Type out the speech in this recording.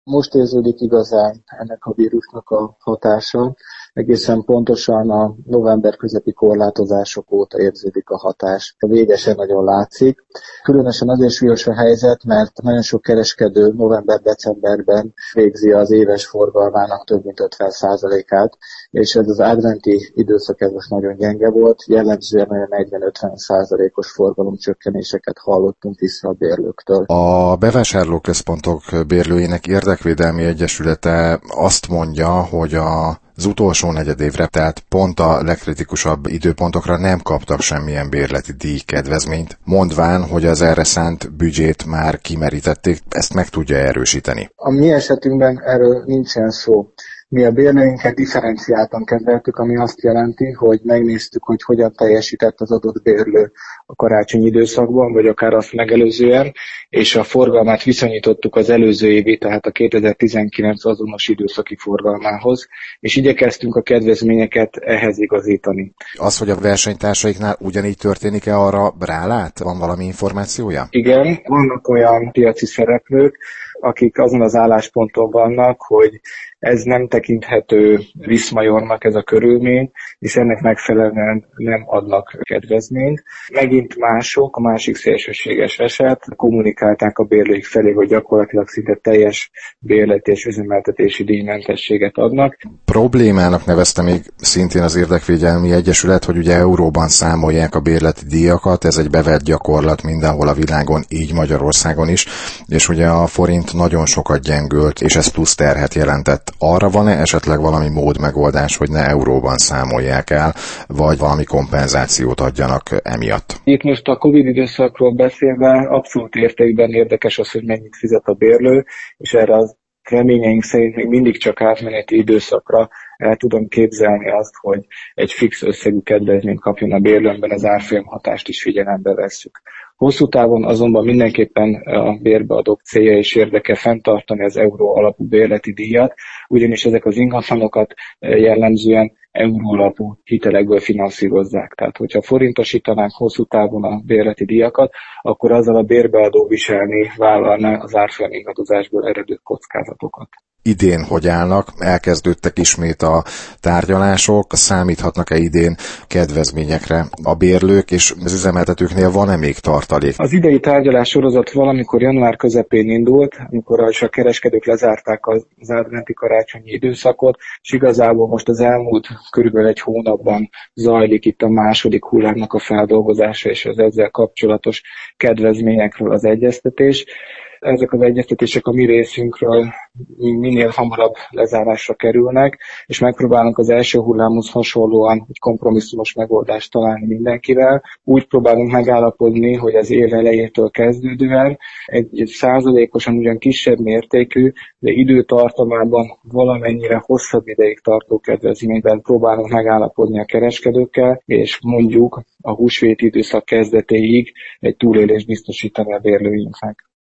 Most érződik igazán ennek a vírusnak a hatása. Egészen pontosan a november közepi korlátozások óta érződik a hatás. A vége sem nagyon látszik. Különösen azért súlyos a helyzet, mert nagyon sok kereskedő november-decemberben végzi az éves forgalmának több mint 50%-át, és ez az adventi időszak ez most nagyon gyenge volt, jellemzően olyan 40-50%-os forgalomcsökkenéseket hallottunk vissza a bérlőktől. A bevásárlóközpontok bérlőinek érdekvédelmi egyesülete azt mondja, hogy az utolsó negyedévre, tehát pont a legkritikusabb időpontokra nem kaptak semmilyen bérleti díjkedvezményt, mondván, hogy az erre szánt büdzsét már kimerítették, ezt meg tudja erősíteni. A mi esetünkben erről nincsen szó. Mi a bérlőinket differenciáltan kezeltük, ami azt jelenti, hogy megnéztük, hogy hogyan teljesített az adott bérlő a karácsonyi időszakban, vagy akár azt megelőzően, és a forgalmát viszonyítottuk az előző évi, tehát a 2019 azonos időszaki forgalmához, és igyekeztünk a kedvezményeket ehhez igazítani. Az, hogy a versenytársaiknál ugyanígy történik-e, arra rálát? Van valami információja? Igen, vannak olyan piaci szereplők, akik azon az állásponton vannak, hogy ez nem tekinthető viszmajornak ez a körülmény, és ennek megfelelően nem adnak kedvezményt. Megint mások, a másik szélsőséges eset, kommunikálták a bérlőik felé, hogy gyakorlatilag szinte teljes bérleti és üzemeltetési díjmentességet adnak. Problémának nevezte még szintén az Érdekvédelmi Egyesület, hogy ugye euróban számolják a bérleti díjakat, ez egy bevett gyakorlat mindenhol a világon, így Magyarországon is, és ugye a forint nagyon sokat gyengült, és ez plusz terhet jelentett. Arra van-e esetleg valami megoldás, hogy ne euróban számolják el, vagy valami kompenzációt adjanak emiatt? Itt most a Covid időszakról beszélve abszolút értékben érdekes az, hogy mennyit fizet a bérlő, és erre az reményeink szerint még mindig csak átmeneti időszakra el tudom képzelni azt, hogy egy fix összegű kedvezményt kapjon a bérlőmben, az árfolyam hatást is figyelembe vesszük. Hosszú távon azonban mindenképpen a bérbeadók célja és érdeke fenntartani az euró alapú bérleti díjat, ugyanis ezek az ingatlanokat jellemzően euró alapú hitelekből finanszírozzák. Tehát, hogyha forintosítanánk hosszú távon a bérleti díjakat, akkor azzal a bérbeadó vállalná az árfolyam ingadozásból eredő kockázatokat. Idén hogy állnak? Elkezdődtek ismét a tárgyalások, számíthatnak-e idén kedvezményekre a bérlők, és az üzemeltetőknél van-e még tartalék? Az idei tárgyalás sorozat valamikor január közepén indult, amikor a kereskedők lezárták az adventi karácsonyi időszakot, és igazából most az elmúlt körülbelül egy hónapban zajlik itt a második hullámnak a feldolgozása és az ezzel kapcsolatos kedvezményekről az egyeztetés. Ezek az egyeztetések a mi részünkről minél hamarabb lezárásra kerülnek, és megpróbálunk az első hullámhoz hasonlóan egy kompromisszumos megoldást találni mindenkivel. Úgy próbálunk megállapodni, hogy az év elejétől kezdődően egy százalékosan ugyan kisebb mértékű, de időtartamában valamennyire hosszabb ideig tartó kedvezményben próbálunk megállapodni a kereskedőkkel, és mondjuk a húsvéti időszak kezdetéig egy túlélést biztosítani a bérlőinknek.